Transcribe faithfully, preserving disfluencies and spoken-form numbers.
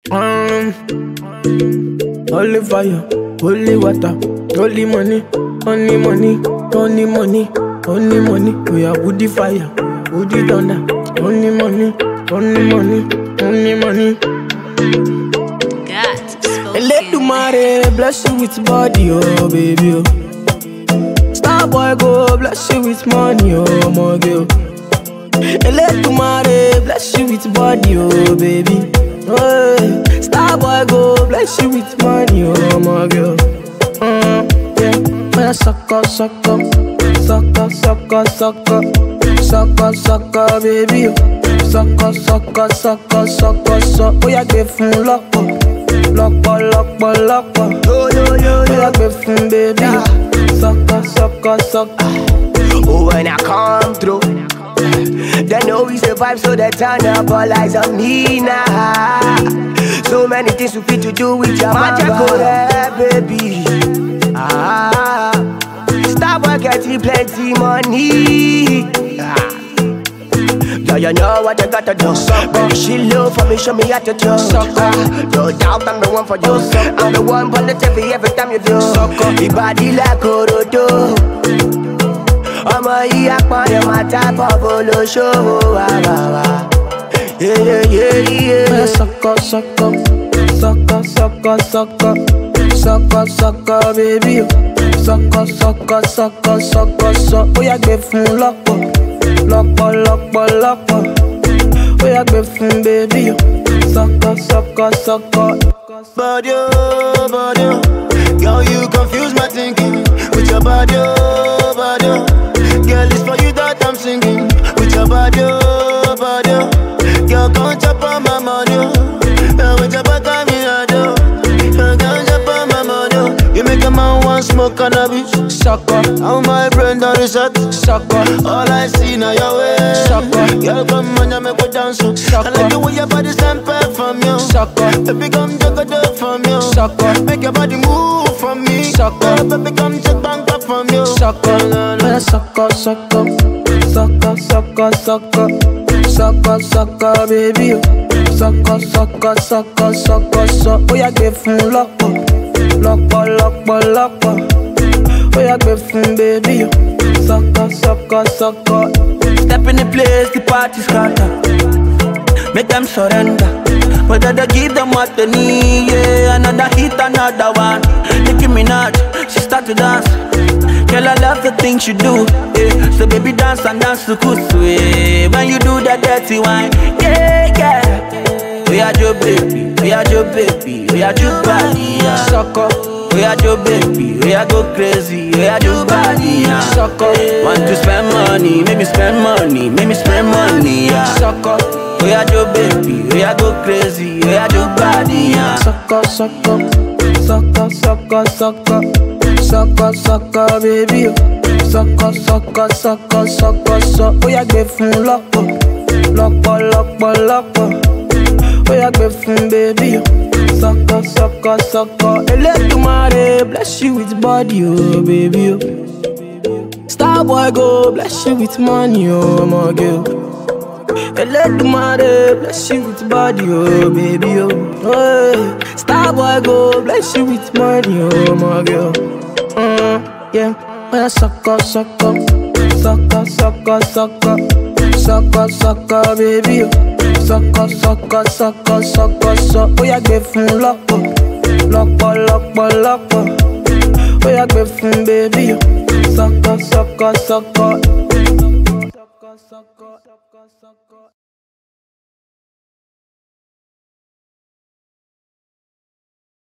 Um, Holy fire, holy water, holy money, only money, only money, only money. We are woody fire, woody thunder, only money, only money, only money. God, spoken. Let the mare bless you with body, oh baby. Oh. Star boy go bless you with money, oh my girl. Let the mare bless you with body, oh baby. Oh, star boy go bless you with money, oh my girl. Mm, yeah, man, sucker, sucker, sucker, sucker, sucker, sucker, sucker, baby. Sucker, sucker, sucker, sucker, sucker. Oh, yeah, give him lock up, lock up, lock up, lock up. Yo, yo, yo, yo, yeah, give him baby. Sucker, sucker, sucker. Oh, when I come through, they know we survive, so they turn up all eyes on me now. So many things we fit to do with your magic, baby. Ah, Starboy getting plenty money. Ah. Yeah, you know what you gotta do. Baby, she low for me, show me how to do. Ah, no doubt I'm the one for you. I'm the one positive every time you do. Your body like Orodo. Ọmọ yìí apọ̀nrẹ̀ máa tábọ̀ bolóṣòwò àwàwà. Sọkọ sọkọ sọkọ sọkọ sọkọ sọkọ sọkọ bébí o. Sọkọ sọkọ sọkọ sọkọ sọ. Ó yá gbé fún lọ́pọ̀ lọ́pọ̀ lọ́pọ̀ lọ́pọ̀. Ó yá gbé fún bébí o. Sọkọ sọkọ sọkọ. Body, oh, body, oh. Girl, you confuse my thinking with your body, oh, body, oh. Girl, it's for you that I'm singing with your body, oh, body, oh. Girl, come chop on my money, oh. With your back on me, I do. Girl, come chop on my money, oh. You make a man want smoke cannabis. Sucker, how my brain done reset. sucker, All I see now your way. Sucker. Girl, come on, you make me dance. Sucker. I like the way your body sample from you. sucker, Baby, come take a dip from you. sucker, Make your body move from me. Sucker. Baby, come take bank up from you. sucker. Man, sucker, sucker, sucker, sucker, sucker, sucker, sucker, baby. o. Sucker, sucker, sucker, sucker, sucker. Ó yá gbé fún lọ́pọ̀ lọ́pọ̀ lọ́pọ̀ lọ́pọ̀. Ó yá gbé fún baby. o. Sucker, sucker, sucker. Step in the place, the party scatter. Make them surrender. Whether they give them what they need, yeah. Another hit, another one. Nicki Minaj, she start to dance. Girl, I love the things you do, yeah. So baby, dance and dance to kusu, yeah. When you do that dirty wine, yeah, yeah. We are your baby, we are your baby, we are your body, yeah. Sucker, We are your baby, we are go crazy, we are your body, yeah. sucker, Want to spend money, make me spend money, make me spend money, yeah. sucker, We are your baby, we are go crazy, we are your body, yeah. sucker, sucker, sucker, sucker, sucker, sucker, sucker, baby. o. Sucker, sucker, sucker, sucker, sucker. Ó yá gbé fún lọ́pọ̀ lọ́pọ̀ lọ́pọ̀ lọ́pọ̀. Ó yá gbé fún baby. o. Sucker, sucker, sucker. Elédùmarè bless you with body, oh baby. o. Starboy go bless you with money, oh my girl. Elédùmarè bless you with body, oh baby. oh. Hey. Starboy go bless you with money, oh my girl. Mm, yeah, man, sucker, sucker, sucker, sucker, sucker, sucker, sucker, baby. o. Sucker, sucker, sucker, sucker, sucker. Ó yá gbé fún lọ́pọ̀ lọ́pọ̀ lọ́pọ̀ lọ́pọ̀. Ó yá gbé fún baby. o. Sucker, sucker, sucker.